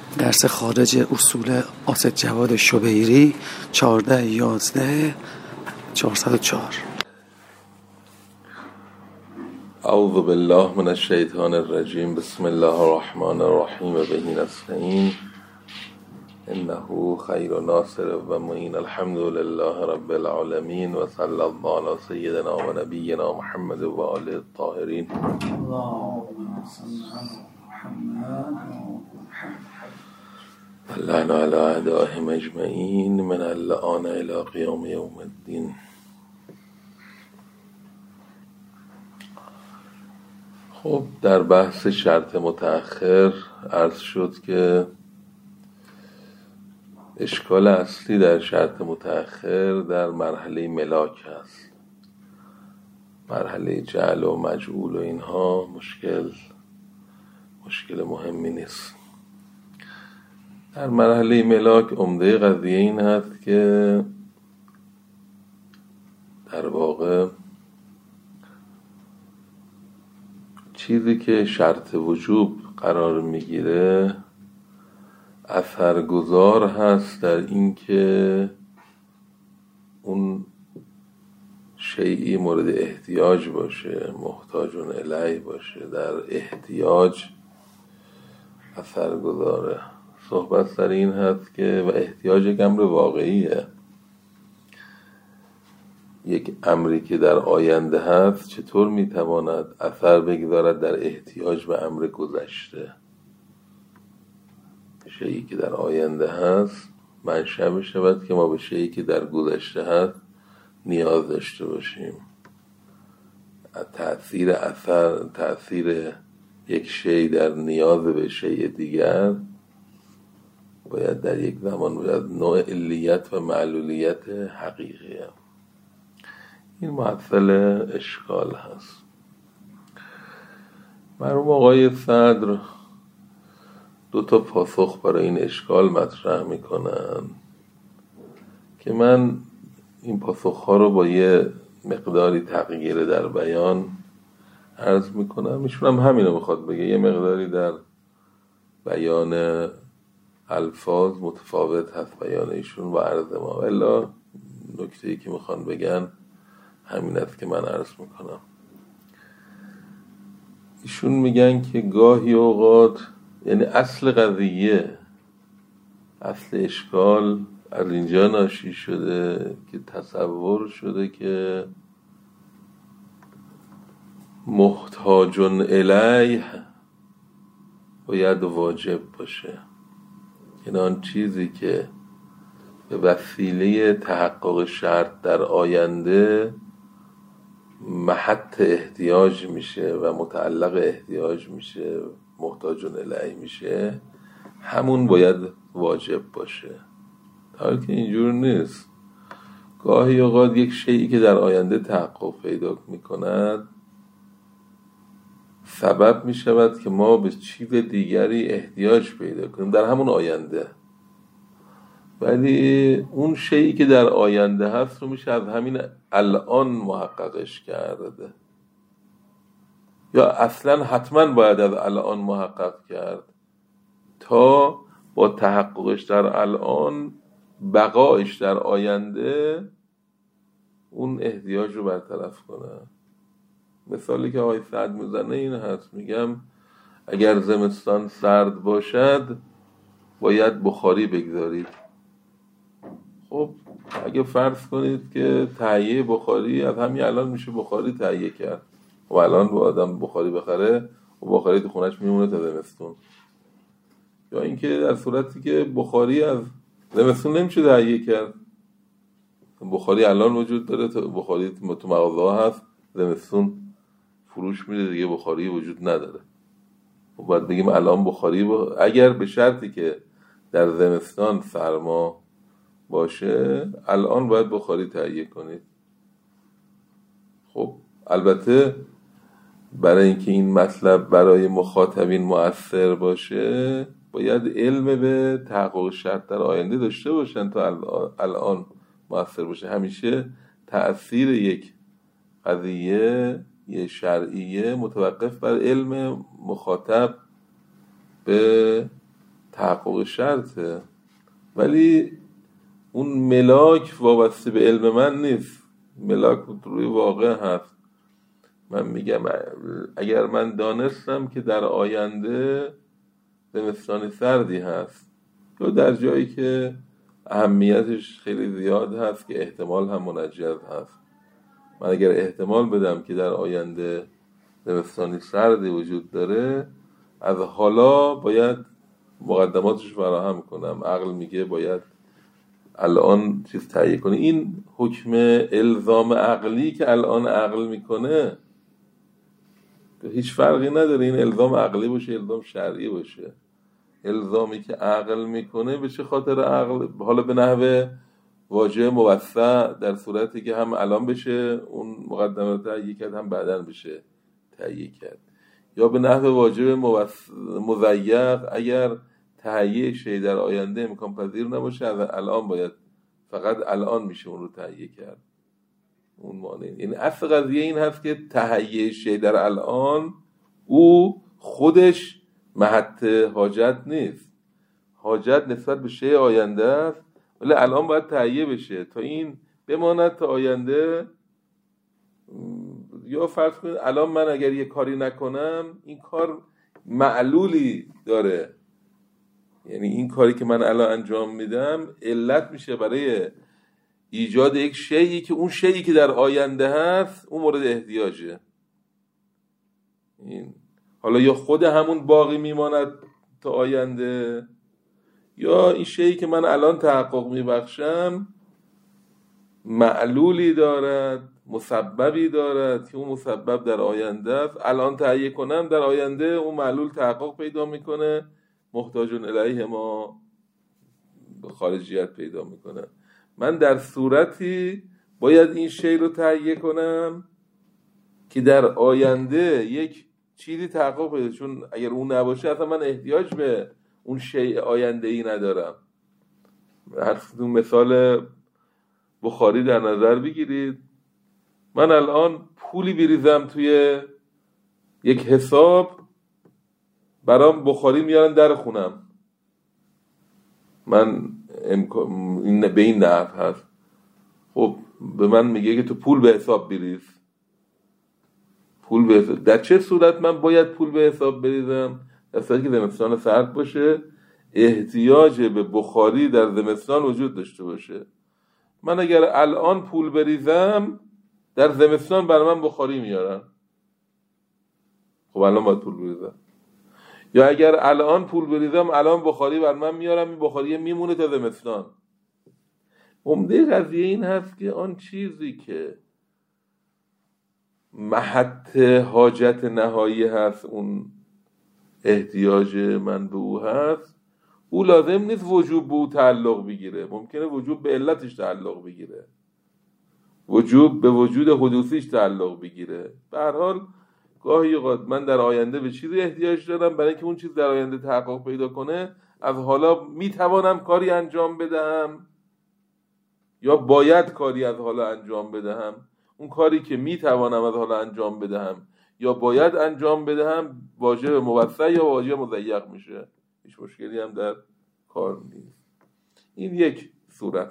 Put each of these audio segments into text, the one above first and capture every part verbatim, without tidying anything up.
درس خارج اصول آسد جواد شبیری چهارده یازده چهارصد و چهار. اعوذ بالله من الشیطان الرجیم. بسم الله الرحمن الرحیم. به نستعین انه خیر ناصر و معین. الحمد لله رب العالمین و صلی الله علی سیدنا و نبینا محمد و آله الطاهرین. اللهم صل علی محمد. اللعن علی اعدائهم اجمعین من اللعان الی قیام یوم الدین. خب در بحث شرط متأخر عرض شد که اشکال اصلی در شرط متأخر در مرحله ملاک هست. مرحله جعل و مجعول و اینها مشکل مشکل مهمی نیست. در مرحله ملاک عمده قضیه این هست که در واقع چیزی که شرط وجوب قرار میگیره اثرگذار هست در این که اون شیئی مورد احتیاج باشه، محتاجون الیه باشه، در احتیاج اثرگذاره. صحبت سر این هست که و احتیاج یک امر واقعیه، یک امری که در آینده هست چطور میتواند اثر بگذارد در احتیاج به امر گذشته؟ شیئی که در آینده هست منشأ بشود که ما به شیئی که در گذشته هست نیاز داشته باشیم. تأثیر اثر تأثیر یک شیء در نیاز به شیء دیگر باید در یک زمان باید نوع علیت و معلولیت حقیقیه. این محصل اشکال هست. مرحوم آقای صدر دو تا پاسخ برای این اشکال مطرح میکنن که من این پاسخ ها رو با یه مقداری تغییر در بیان عرض میکنم. ایشون هم همین رو میخواد بگه، یه مقداری در بیان الفاظ متفاوت هست بیان ایشون و عرض ما، الا نکته‌ای که میخوان بگن همین است که من عرض میکنم. ایشون میگن که گاهی اوقات، یعنی اصل قضیه، اصل اشکال از اینجا ناشی شده که تصور شده که محتاجون الیه باید واجب باشه، یعنی آن چیزی که به وسیله تحقق شرط در آینده محط احتیاج میشه و متعلق احتیاج میشه، محتاجون الیه میشه، همون باید واجب باشه. در حالی که اینجور نیست. گاهی اوقات یک شیئی که در آینده تحقق پیدا میکند سبب میشود که ما به چیز دیگری احتیاج پیدا کنیم در همون آینده، ولی اون شیئی که در آینده هست رو میشه از همین الان محققش کرده، یا اصلا حتما باید از الان محقق کرد تا با تحققش در الان بقایش در آینده اون احتیاج رو برطرف کنه. مثالی که آقای سعد میزنه این هست، میگم اگر زمستان سرد باشد باید بخاری بگذارید. خب اگه فرض کنید که تهیه بخاری از همین الان میشه بخاری تهیه کرد و الان با آدم بخاری بخره و بخاری تو خونش میمونه تا زمستون، یا اینکه در صورتی که بخاری از زمستون نمیشه تهیه کرد، بخاری الان وجود داره، بخاری تو مغازه هست، زمستون فروش میده دیگه بخاری وجود نداره. و باید بگیم الان بخاری با... اگر به شرطی که در زمستان سرما باشه الان باید بخاری تهیه کنید. خب البته برای اینکه این مطلب برای مخاطبین مؤثر باشه باید علم به تحقق شرط در آینده داشته باشن تا الان مؤثر باشه. همیشه تأثیر یک قضیه یه شرعیه متوقف بر علم مخاطب به تحقق شرطه، ولی اون ملاک وابسته به علم من نیست، ملاک روی واقع هست. من میگم اگر من دانستم که در آینده زمستان سردی هست یا در جایی که اهمیتش خیلی زیاد هست که احتمال هم منجز هست، من اگر احتمال بدم که در آینده زمستانی سردی وجود داره، از حالا باید مقدماتش فراهم کنم. عقل میگه باید الان چیز تهیه کنه. این حکم الزام عقلی که الان عقل میکنه هیچ فرقی نداره، این الزام عقلی باشه الزام شرعی باشه. الزامی که عقل میکنه به چه خاطر عقل؟ حالا به نحو واژه موسع، در صورتی که هم الان بشه اون مقدمات تهیه کرد هم بعداً بشه تهیه کرد، یا به نحو واژه مضیق اگر تهیه شی در آینده امکان پذیر نباشه از الان باید، فقط الان میشه اون رو تهیه کرد. اون معنی این اصل قضیه این هست که تهیه شی در الان او خودش محط حاجت نیست، حاجت نسبت به شی آینده است، ولی الان باید تهیه بشه تا این بماند تا آینده. یا فرض کنید الان من اگر یه کاری نکنم این کار معلولی داره، یعنی این کاری که من الان انجام میدم علت میشه برای ایجاد یک شیئی که اون شیئی که در آینده هست اون مورد احتیاجه. این حالا یا خود همون باقی میماند تا آینده، یا این شیئی که من الان تحقق میبخشم معلولی دارد، مسببی دارد که اون مسبب در آینده است، الان تهیه کنم در آینده اون معلول تحقق پیدا میکنه، محتاجون الیه ما خارجیت پیدا میکنه. من در صورتی باید این شی رو تهیه کنم که در آینده یک چیزی تحقق پیدا، چون اگر اون نباشه اصلا من احتیاج به اون شی آینده ای ندارم. هر مثال بخاری در نظر بگیرید، من الان پولی بریزم توی یک حساب، برام بخاری میارن در خونم، من این به این نحو هست، خب به من میگه که تو پول به حساب بریز. پول به حساب. در چه صورت من باید پول به حساب بریزم؟ در صورتی که زمستان سرد باشه، احتیاج به بخاری در زمستان وجود داشته باشه. من اگر الان پول بریزم در زمستان برای من بخاری میارن، خب الان باید پول بریزم. یا اگر الان پول بریزم الان بخاری بر من میارم، این بخاری میمونه تا زمستان. عمده قضیه این هست که آن چیزی که محط حاجت نهایی هست، اون احتیاج من به او هست، او لازم نیست وجوب به او تعلق بگیره، ممکنه وجوب به علتش تعلق بگیره، وجوب به وجود حدوثیش تعلق بگیره. به هر حال گاهی اوقات من در آینده به چیزی احتیاج دارم، برای اینکه اون چیز در آینده تحقق پیدا کنه از حالا میتوانم کاری انجام بدهم یا باید کاری از حالا انجام بدهم. اون کاری که میتوانم از حالا انجام بدهم یا باید انجام بدهم واجب موسع یا واجب مضیق میشه، هیچ مشکلی هم در کار نیست. این یک صورت.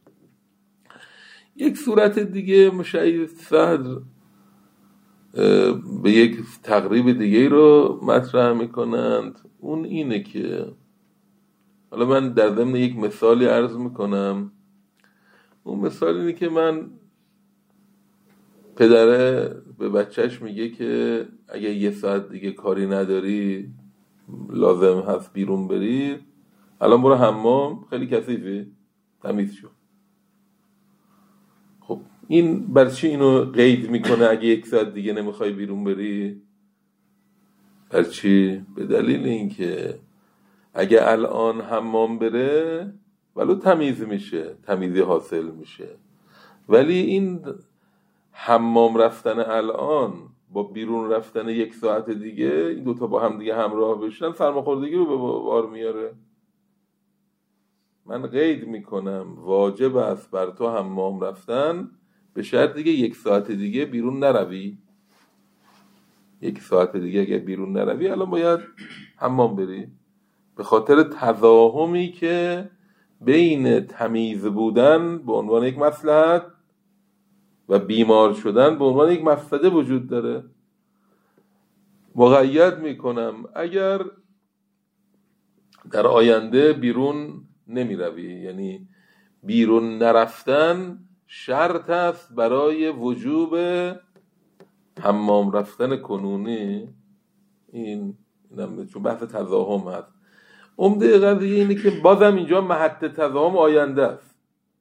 یک صورت دیگه مشایخ صدر به یک تقریب دیگه رو مطرح میکنند، اون اینه که حالا من در ضمن یک مثالی عرض میکنم. اون مثال اینه که من پدره به بچهش میگه که اگه یه ساعت دیگه کاری نداری لازم هست بیرون بری، الان برو حمام، خیلی کثیفی، تمیز شو. خب این برای چی اینو قید میکنه اگه یک ساعت دیگه نمیخوای بیرون بری؟ برای چی؟ به دلیل اینکه اگه الان حمام بره ولو تمیز میشه، تمیزی حاصل میشه، ولی این حمام رفتن الان با بیرون رفتن یک ساعت دیگه، این دوتا با هم دیگه همراه بشن، سرماخوردگی رو به بار میاره. من قید میکنم واجب است بر تو حمام رفتن به شرط دیگه یک ساعت دیگه بیرون نروی. یک ساعت دیگه اگه بیرون نروی الان باید حمام بری. به خاطر تضاهمی که بین تمیز بودن به عنوان یک مصلحت و بیمار شدن به عنوان یک مفسده وجود داره. مقید میکنم اگر در آینده بیرون نمی روی، یعنی بیرون نرفتن شرط است برای وجوب حمام رفتن کنونی، این اینم چون بحث تضاهم هست. عمده قضیه اینه که بازم اینجا محط تضاهم آینده است.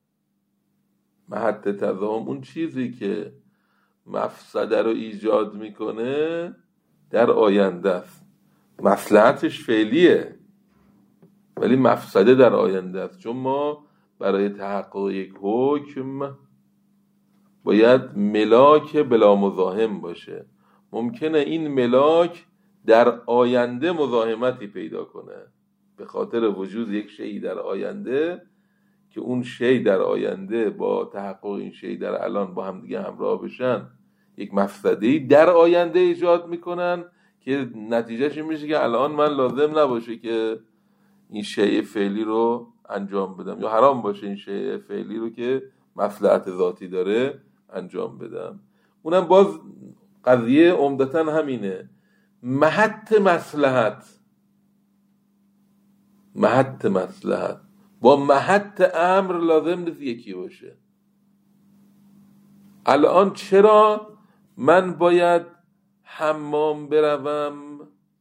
محط تضاهم اون چیزی که مفسده رو ایجاد میکنه در آینده است. مصلحتش فعلیه ولی مفسده در آینده است، چون ما برای تحقق یک حکم باید ملاک بلا مزاحم باشه. ممکنه این ملاک در آینده مزاحمتی پیدا کنه به خاطر وجود یک شیء در آینده که اون شیء در آینده با تحقق این شیء در الان با هم دیگه همراه بشن، یک مفسده‌ای در آینده ایجاد میکنن که نتیجهش این میشه که الان من لازم نباشه که این شیء فعلی رو انجام بدم، یا حرام باشه این شیء فعلی رو که مصلحت ذاتی داره انجام بدم. اونم باز قضیه عمدتاً همینه، محط مصلحت محط مصلحت با محط امر لازم نیست یکی باشه. الان چرا من باید حمام بروم؟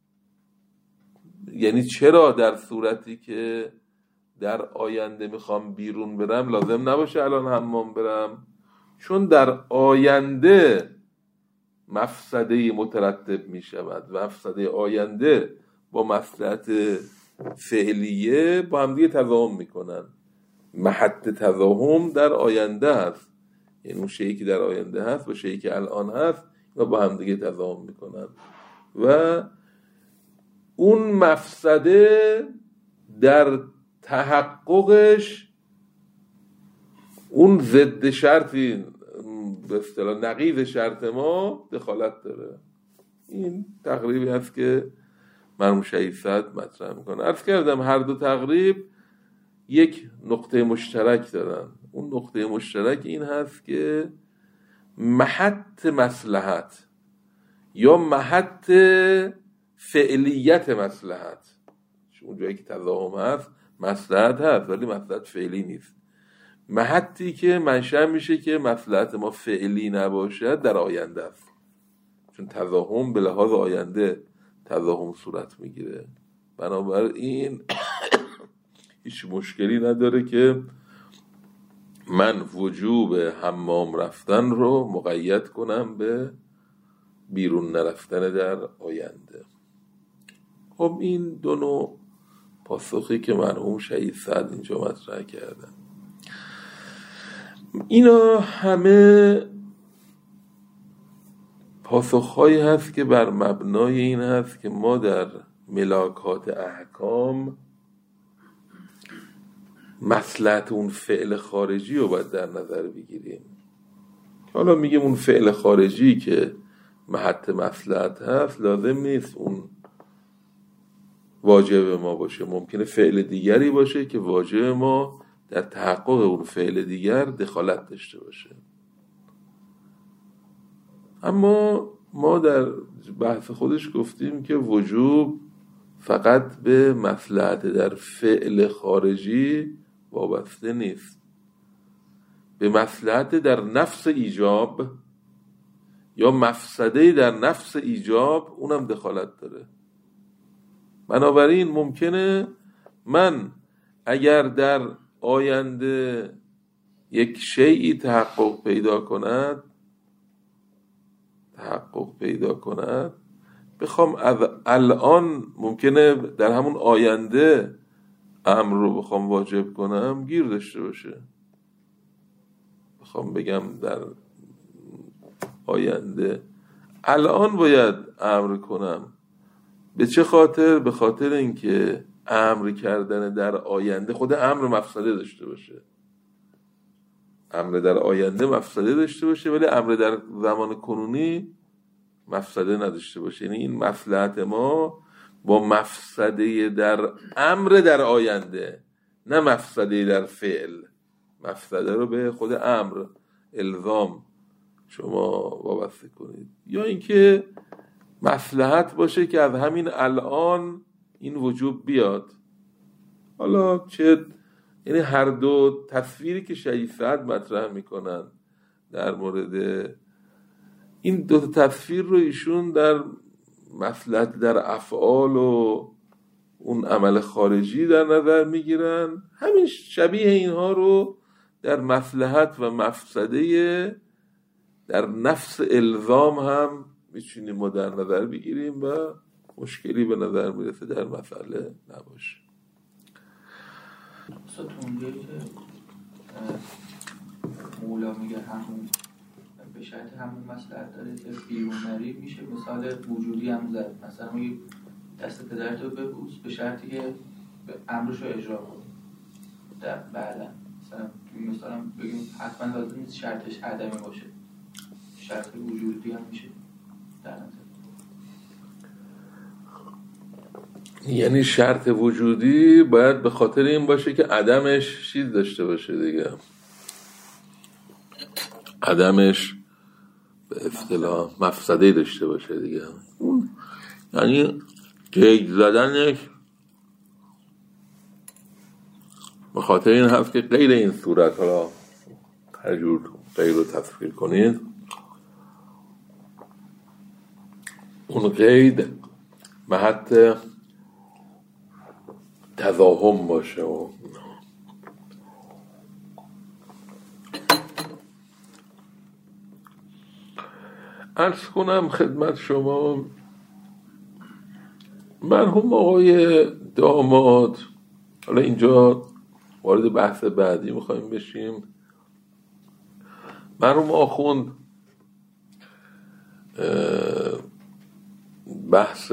یعنی چرا در صورتی که در آینده میخوام بیرون برم لازم نباشه الان حمام برم؟ چون در آینده مفسده مترتب میشود و مفسده آینده با مصلحت فعلیه با هم دیگه تضاهم میکنن. محط تضاهم در آینده هست، یعنی اون شیئی که در آینده هست با شیئی که الان هست و با هم دیگه تضاهم میکنن و اون مفسده در تحققش اون ضد شرطی به اصطلاح نقیض شرط ما دخالت داره. این تقریبی هست که مرحوم شهید سعد مطرح میکنه. عرض کردم هر دو تقریب یک نقطه مشترک دارن. اون نقطه مشترک این هست که محط مصلحت یا محط فعلیت مصلحت، اون جایی که تضاهم هست مصلحت هست ولی مصلحت فعلی نیست، محطی که منشأ میشه که مصلحت ما فعلی نباشد در آینده است، چون تضاهم به لحاظ آینده تضاهم صورت میگیره. بنابراین هیچ مشکلی نداره که من وجوب حمام رفتن رو مقید کنم به بیرون نرفتن در آینده. خب این دو نوع پاسخی که مرحوم شهید سعد اینجا مطرح کردن، اینا همه پاسخهایی هست که بر مبنای این هست که ما در ملاکات احکام مصلحت اون فعل خارجی رو باید در نظر بگیریم. حالا میگیم اون فعل خارجی که محط مصلحت هست لازم نیست اون واجب ما باشه، ممکنه فعل دیگری باشه که واجب ما در تحقق اون فعل دیگر دخالت داشته باشه. اما ما در بحث خودش گفتیم که وجوب فقط به مصلحت در فعل خارجی وابسته نیست، به مصلحت در نفس ایجاب یا مفسده در نفس ایجاب اونم دخالت داره. بنابراین ممکنه من اگر در آینده یک شیئی تحقق پیدا کند تحقق پیدا کند بخوام از الان ممکنه در همون آینده امر رو بخوام واجب کنم گیر داشته باشه. بخوام بگم در آینده الان باید امر کنم، به چه خاطر؟ به خاطر اینکه امر کردن در آینده خود امر مفسده داشته باشه، امر در آینده مفسده داشته باشه ولی امر در زمان کنونی مفسده نداشته باشه. یعنی این مصلحت ما با مفسده در امر در آینده، نه مفسده در فعل. مفسده رو به خود امر الزام شما وابسته کنید، یا اینکه مصلحت باشه که از همین الان این وجوب بیاد. حالا چه، یعنی هر دو تصویری که شیخ سعد مطرح میکنن در مورد این دو تصویر رو ایشون در مصلحت در افعال و اون عمل خارجی در نظر میگیرن، همین شبیه اینها رو در مصلحت و مفسده در نفس الزام هم میتونیم ما در نظر بگیریم و مشکلی به نظر میرسه در مسئله نباشه. اصلا تو اونجایی که مولا میگه همون به شرط همون مصلحت داره که بیرونری میشه مثال وجودی هم زد، مثلا میگه دست پدرتو ببوس به شرطی که امرش رو اجرا کنی. در بعدا مثلا مثلا بگیم حتما لازم نیست شرطش عدمی باشه، شرط وجودی هم میشه در نظر. یعنی شرط وجودی باید به خاطر این باشه که عدمش چیز داشته باشه دیگه، عدمش به اصطلاح مفسده داشته باشه دیگه. یعنی قید زدنش به خاطر این هست که غیر این صورت، حالا هر جور غیر رو تصویر کنید، اون قید محط تضاهم باشه. و عرض کنم خدمت شما، مرحوم آقای داماد، حالا اینجا وارد بحث بعدی میخوایم بشیم، مرحوم آخوند بحث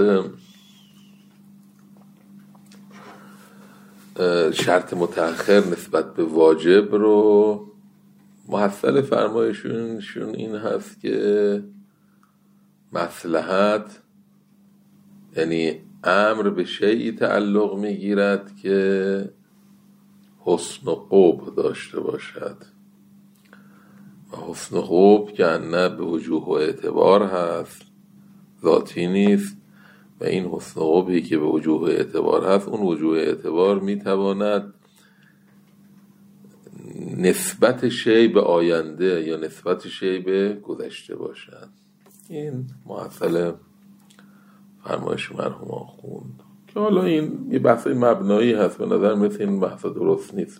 شرط متأخر نسبت به واجب رو محصل فرمایشون این هست که مصلحت یعنی امر به شیئی تعلق میگیرد که حسن و قبح داشته باشد و حسن و قبح که نه به وجوه و اعتبار هست، ذاتی نیست، و این حسن و قبحی که به وجوه و اعتبار هست، اون وجوه اعتبار میتواند نسبت شی به آینده یا نسبت شی به گذشته باشد. این محصل فرمایش مرحوم آخوند که حالا این یه بحث مبنایی هست، به نظر مثل این بحث درست نیست.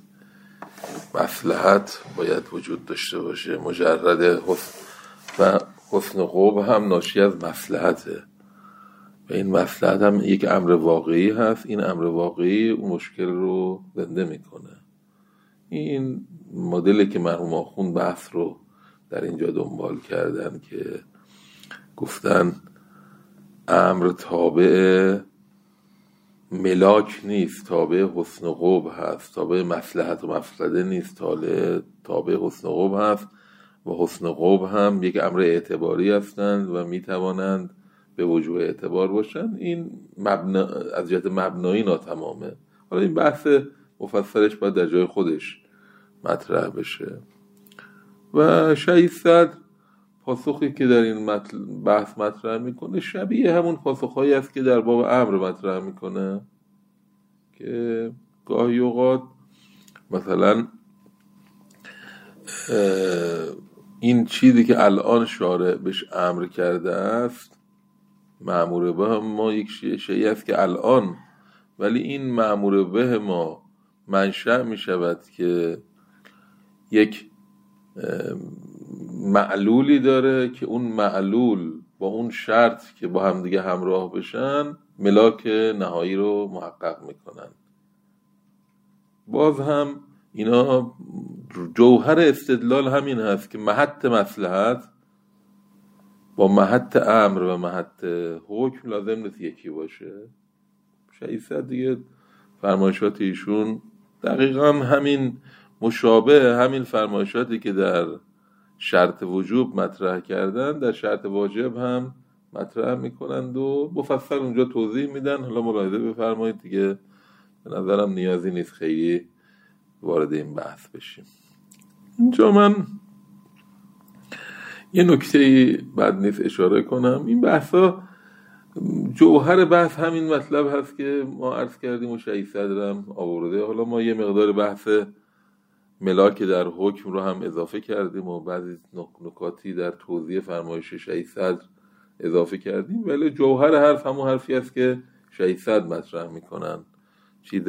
مصلحت باید وجود داشته باشه، مجرد حسن و حسن و قبح هم ناشی از مصلحته و این مصلحت هم یک امر واقعی هست. این امر واقعی اون مشکل رو زنده میکنه. این مدلی که مرحوم آخوند بحث رو در اینجا دنبال کردن که گفتن امر تابع ملاک نیست، تابع حسن و قبح هست، تابع مصلحت و مفسده نیست، تابع حسن و قبح هست و حسن و قبح هم یک امر اعتباری هستند و میتوانند به وجوه اعتبار باشند. این مبنا از جهت مبنایی ناتمامه. حالا این بحث مفصلش باید در جای خودش مطرح بشه و شیخ سعد پاسخی که در این بحث مطرح میکنه شبیه همون پاسخهایی است که در باب امر مطرح میکنه که گاهی اوقات مثلا این چیزی که الان شارع بهش امر کرده است مأمور به ما یک شیء است که الان، ولی این مأمور به ما منشأ می شود که یک معلولی داره که اون معلول با اون شرط که با هم دیگه همراه بشن ملاک نهایی رو محقق میکنن. باز هم اینا جوهر استدلال همین هست که محط مصلحت با محط امر و محط حکم لازم نیست یکی باشه. شیخ سعد دیگه فرمایشات ایشون دقیقا همین مشابه همین فرمایشاتی که در شرط وجوب مطرح کردن در شرط واجب هم مطرح میکنند و مفصل اونجا توضیح میدن. حالا ملاحظه بفرمایید دیگه، به نظرم نیازی نیست خیلی وارد این بحث بشیم. اینجا من یه نکته بد نیست اشاره کنم. این بحثا جوهر بحث همین مطلب هست که ما عرض کردیم و شهید صدرم آورده. حالا ما یه مقدار بحث ملاک در حکم رو هم اضافه کردیم و بعضی نکاتی در توضیح فرمایش شهید صدر اضافه کردیم، ولی جوهر حرف همون حرفی است که شهید صدر مطرح میکنن. چیز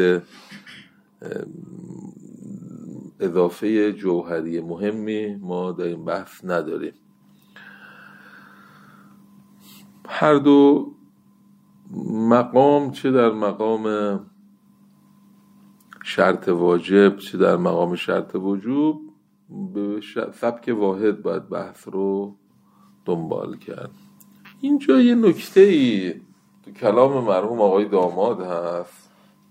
اضافه جوهری مهمی ما در این بحث نداریم. هر دو مقام، چه در مقام شرط واجب چه در مقام شرط وجوب، به سبک واحد باید بحث رو دنبال کرد. اینجا یه نکته‌ای تو کلام مرحوم آقای داماد هست.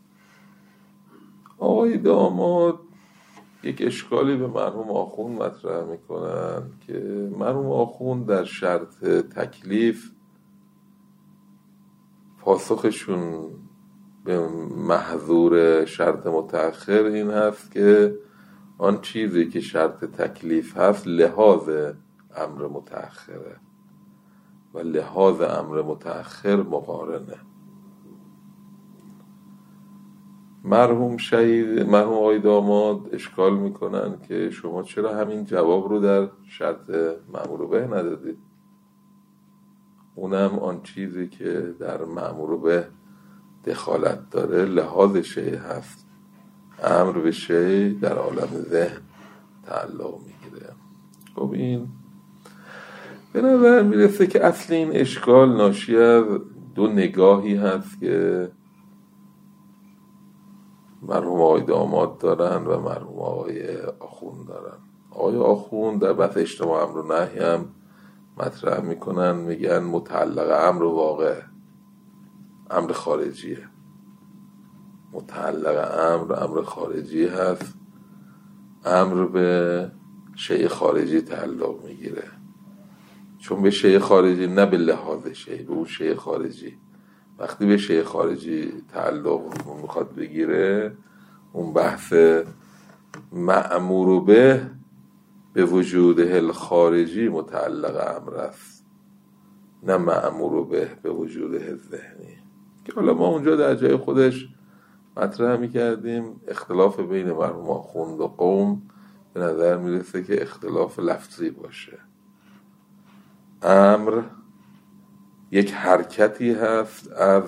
آقای داماد یک اشکالی به مرحوم آخوند مطرح میکنن که مرحوم آخوند در شرط تکلیف پاسخشون به محظور شرط متأخر این هست که آن چیزی که شرط تکلیف هست لحاظ امر متأخره و لحاظ امر متأخر مقارنه. مرحوم شهید مرحوم آقای داماد اشکال میکنن که شما چرا همین جواب رو در شرط مأمور به ندادید؟ اونم آن چیزی که در مأمور به دخالت داره لحاظ شیء هست. امر به شیء در عالم ذهن تعلق میگیره. خب این به نظر میرسه که اصل این اشکال ناشی از دو نگاهی هست که مرحوم آقای داماد دارن و مرحوم آقای آخوند دارن. آقای آخوند در بحث اجتماع امر و نهی هم مطرح میکنن، میگن متعلق امر و واقع امر خارجیه. متعلق امر امر خارجی هست، امر به شیء خارجی تعلق میگیره، چون به شیء خارجی نه به لحاظ شیء، به اون شیء خارجی. وقتی به شیء خارجی تعلق میخواد بگیره، اون بحث مأمور به به وجوده الخارجی متعلق امر است، نه مأمور به به وجوده ذهنی، که حالا ما اونجا در جای خودش مطرح میکردیم. اختلاف بین مرحوم آخوند و قوم به نظر میرسه که اختلاف لفظی باشه. امر یک حرکتی هست از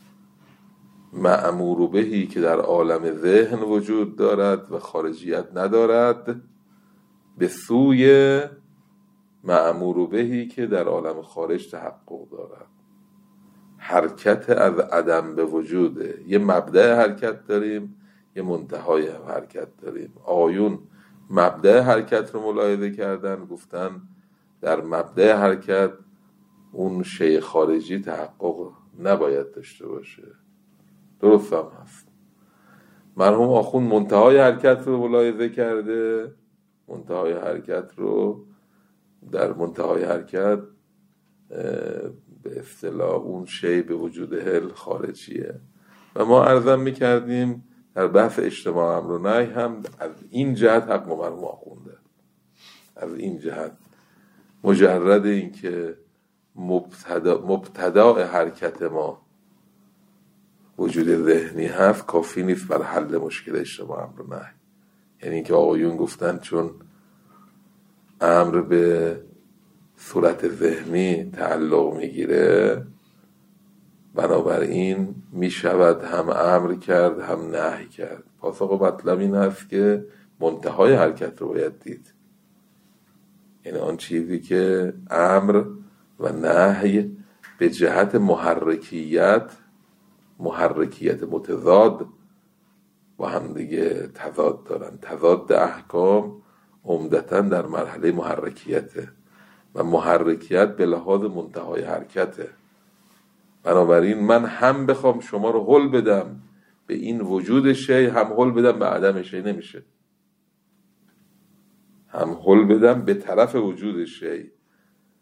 مأمور بهی که در عالم ذهن وجود دارد و خارجیت ندارد، به سوی مأمور بهی که در عالم خارج تحقق دارد. حرکت از عدم به وجوده. یه مبدأ حرکت داریم، یه منتهای حرکت داریم. آیون مبدأ حرکت رو ملاحظه کردن، گفتن در مبدأ حرکت اون شیء خارجی تحقق نباید داشته باشه. درست هم هست. مرحوم آخوند منتهای حرکت رو ملاحظه کرده. منتهای حرکت رو در منتهای حرکت به اصطلاح اون شیء به وجود هل خارجیه. و ما عرضم میکردیم در بحث اجتماع امر و نهی هم از این جهت حق مرحوم آخونده. از این جهت مجرد این که مبتدا مبتدا حرکت ما وجود ذهنی هست کافی نیست برای حل مشکل اجتماع امر و نهی. یعنی که آقایون گفتن چون امر به صورت ذهنی تعلق میگیره، بنابراین میشود هم امر کرد هم نهی کرد. پاسخ مطلب این هست که منتهای حرکت رو باید دید. یعنی آن چیزی که امر و نهی به جهت محرکیت محرکیت متضاد با هم دیگه تضاد دارن. تضاد احکام عمدتاً در مرحله محرکیته و محرکیت به لحاظ منتهای حرکته. بنابراین من هم بخوام شما رو حل بدم به این وجود شی، هم حل بدم به عدم شی نمیشه. هم حل بدم به طرف وجود شی،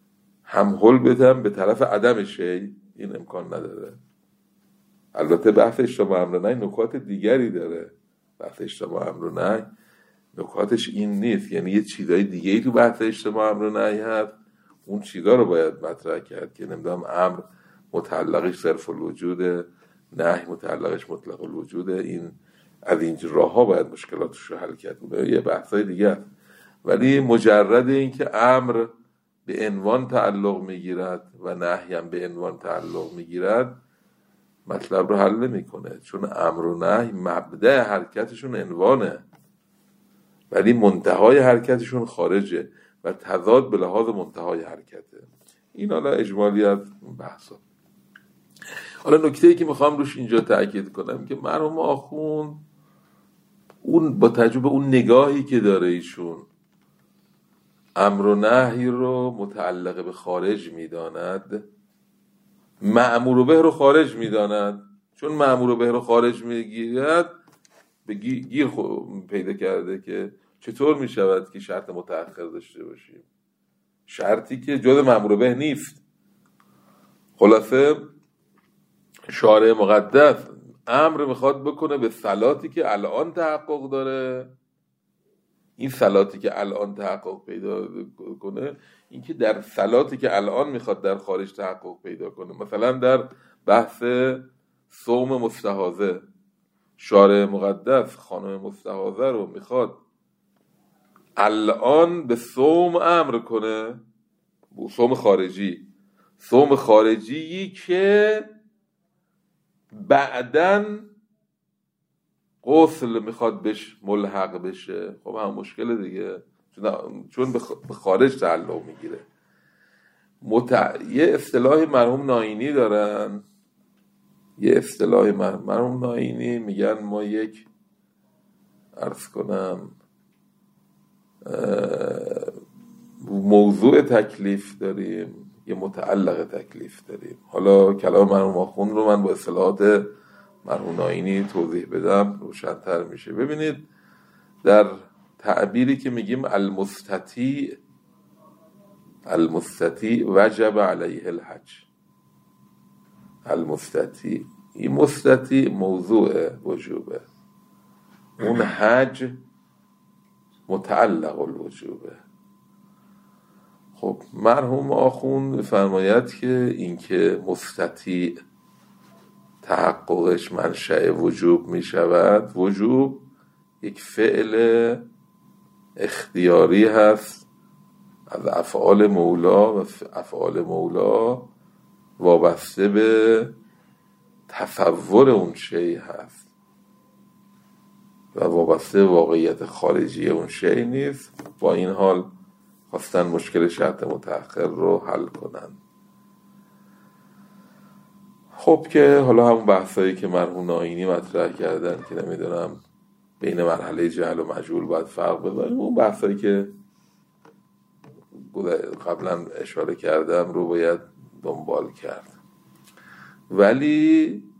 هم هل بدم به طرف عدم شی، این امکان نداره. البته بحث اجتماع امر و نهی نکات دیگری داره. بحث اجتماع امر و نهی نکاتش این نیست، یعنی یه چیزای دیگه ای تو بحث اجتماع امر و نهی هست، اون چیزا رو باید مطرح کرد که نمیدونم امر متعلقش صرف الوجوده، نهی متعلقش مطلق الوجوده. این از این راه ها باید مشکلاتش رو حل کرد، یه بحثای دیگه هست. ولی مجرد این که امر به عنوان تعلق میگیرد و نهی هم به عنوان تعلق میگیرد مطلب رو حل نمیکنه، چون امر و نهی مبدأ حرکتشون عنوانه ولی منتهای حرکتشون خارجه و تضاد به لحاظ منتهای حرکته. این حالا اجمالی از بحثا. حالا نکته‌ای که میخوام روش اینجا تأکید کنم که مرحوم آخوند اون با تجربه اون نگاهی که داره ایشون امر و نهی رو متعلق به خارج میداند، مأمور به رو خارج میداند. چون مأمور به رو خارج میگیرد به گیر پیدا کرده که چطور میشود که شرط متأخر داشته باشیم، شرطی که جز مأمور به نیست. خلاصه شارع مقدس امر میخواد بکنه به صلاتی که الان تحقق داره. این صلاتی که الان تحقق پیدا کنه، این که در صلاتی که الان میخواد در خارج تحقق پیدا کنه، مثلا در بحث صوم مستحاضه شارع مقدس خانم مستحاضه رو میخواد الان به صوم امر کنه، صوم خارجی، صوم خارجی که بعدن غسل میخواد بهش ملحق بشه. خب هم مشکل دیگه، چون به خارج تعلق میگیره. مت... یه اصطلاح مرحوم ناینی دارن، یه اصطلاح مرحوم ناینی میگن ما یک عرض کنم موضوع تکلیف داریم، یه متعلق تکلیف داریم. حالا کلام مرحوم آخوند رو من با اصطلاحات مرحوم ناینی توضیح بدم روشن‌تر میشه. ببینید در تعبیری که میگیم المستطیع، المستطیع وجب علیه الحج، المستطیع، این مستطیع موضوع وجوبه، اون حج متعلق الوجوبه. خب مرحوم آخوند فرماید که این که مستطیع تحققش منشأ وجوب می شود، وجوب یک فعل اختیاری هست از افعال مولا و افعال مولا وابسته به تصور اون شی هست و وابسته واقعیت خارجی اون شی نیست. با این حال خواستن مشکل شرط متأخر رو حل کنن. خب که حالا همون بحثایی که مرحوم ناینی مطرح کردن که نمیدونم بین مرحله جهل و مجهول باید فرق بذاریم، اون بحثایی که قبلا اشاره کردم رو باید دنبال کرد. ولی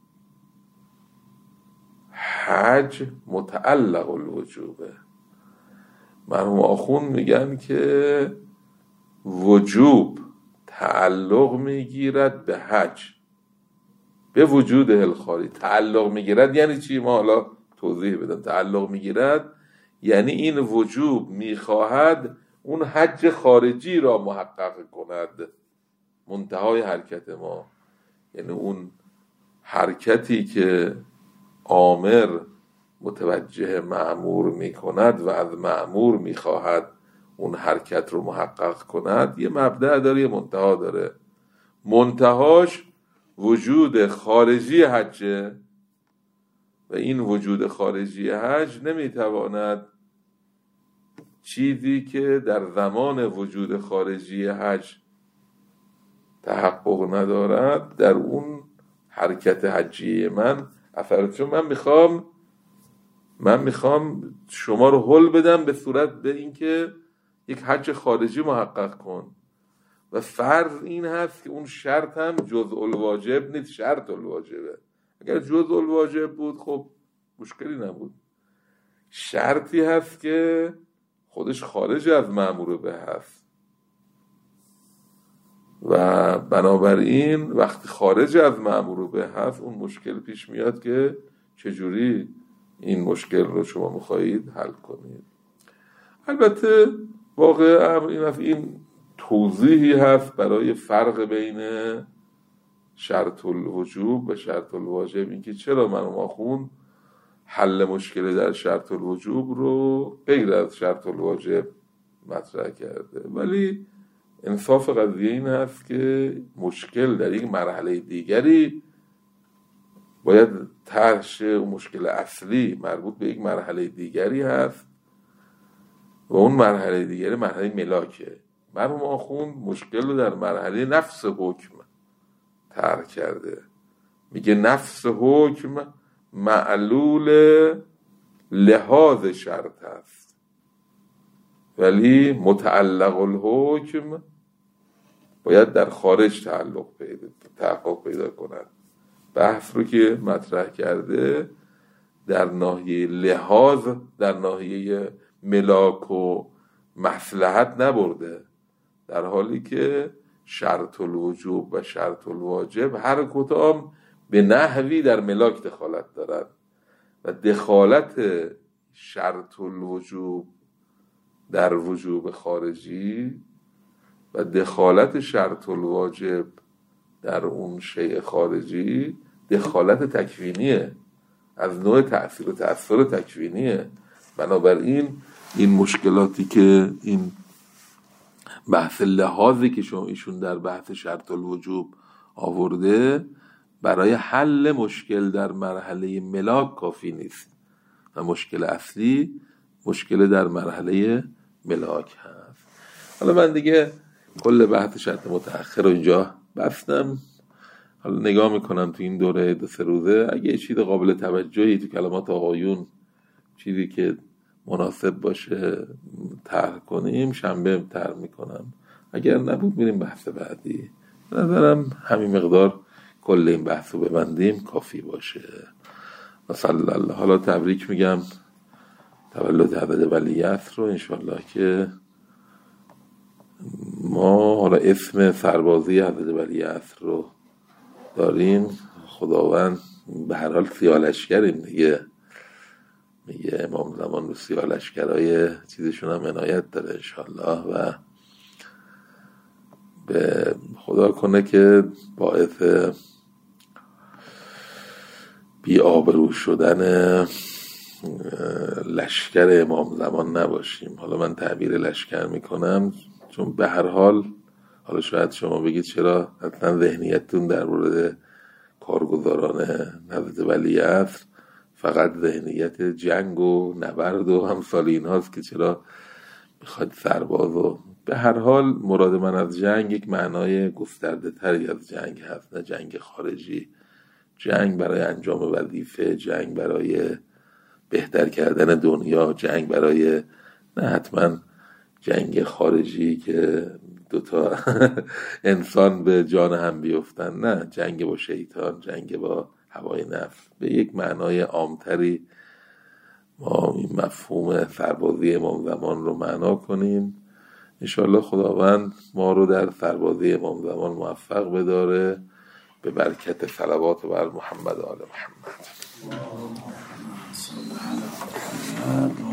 حج متعلق الوجوبه. مرحوم آخوند میگن که وجوب تعلق میگیرد به حج، به وجود الخاری. تعلق میگیرد یعنی چی؟ ما حالا توضیح بدم. تعلق میگیرد یعنی این وجوب میخواهد اون حج خارجی را محقق کند، منتهای حرکت ما، یعنی اون حرکتی که آمر متوجه مأمور میکند و از مأمور میخواهد اون حرکت رو محقق کند، یه مبدأ داره، یه منتها داره. منتهاش وجود خارجی حجه و این وجود خارجی حج نمیتواند چیزی که در زمان وجود خارجی حج تحقق ندارد در اون حرکت حجی من اثرات. چون من میخوام من میخوام شما رو حل بدم به صورت به اینکه یک حج خارجی محقق کن و فرض این هست که اون شرط هم جزء الواجب نیست، شرط الواجبه. اگر جزء الواجب بود خب مشکلی نبود. شرطی هست که خودش خارج از مأمور به هست و بنابراین وقتی خارج از مأمور به هست اون مشکل پیش میاد که چجوری این مشکل رو شما میخواهید حل کنید. البته واقع امر این این توضیحی هست برای فرق بین شرط الوجوب و شرط الواجب، این که چرا مرحوم آخوند حل مشکل در شرط الوجوب رو غیر از شرط الواجب مطرح کرده. ولی انصاف قضیه این هست که مشکل در یک مرحله دیگری باید طرح شه. و مشکل اصلی مربوط به یک مرحله دیگری هست و اون مرحله دیگری مرحله ملاکه. مرحوم آخوند مشکل رو در مرحله نفس حکم طرح کرده. میگه نفس حکم معلول لحاظ شرط هست ولی متعلق الحکم باید در خارج تعلق پیدا تحقق پیدا کند. بحث رو که مطرح کرده در ناحیه لحاظ، در ناحیه ملاک و مصلحت نبرده، در حالی که شرط الوجوب و شرط الواجب هر کدام به نحوی در ملاک دخالت دارند و دخالت شرط الوجوب در وجوب خارجی و دخالت شرط الواجب در اون شیء خارجی دخالت تکوینیه، از نوع تأثیر و تأثیر تکوینیه. بنابراین این مشکلاتی که این بحث لحاظی که شما ایشون در بحث شرط الوجوب آورده برای حل مشکل در مرحله ملاک کافی نیست و مشکل اصلی مشکل در مرحله ملاک هست. حالا من دیگه کل بحث شرط متأخر رو اینجا بستم. حالا نگاه میکنم تو این دوره دو سه روزه اگه چیز قابل توجهی تو کلمات آقایون چیزی که مناسب باشه طرح کنیم شنبه طرح میکنم، اگر نبود میریم بحث بعدی. به نظرم همین مقدار کل این بحث رو ببندیم کافی باشه. و صلی الله. حالا تبریک میگم تولد حضرت ولیعصر رو، انشالله که ما حالا اسم سربازی حضرت ولیعصر رو داریم. خداوند به هر حال سیاه‌لشکریم دیگه، میگه امام زمان رو سیاه‌لشکرای چیزشون هم عنایت داره انشالله و به خدا کنه که باعث بی آبرو شدن لشکر امام زمان نباشیم. حالا من تعبیر لشکر میکنم چون به هر حال حالا شاید شما بگید چرا اصلا ذهنیتتون در مورد کارگزاران حضرت ولیعصر فقط ذهنیت جنگ و نبرد و همسال این هاست که چرا میخواد سرباز و به هر حال مراد من از جنگ یک معنای گسترده تری از جنگ هست، نه جنگ خارجی، جنگ برای انجام وظیفه، جنگ برای بهتر کردن دنیا، جنگ برای نه حتما جنگ خارجی که دوتا انسان به جان هم بیفتن، نه جنگ با شیطان، جنگ با هوای نفس. به یک معنای عامتری ما این مفهوم سربازی امام زمان رو معنا کنیم. انشالله خداوند ما رو در سربازی امام زمان موفق بداره به برکت صلوات بر محمد و آل محمد.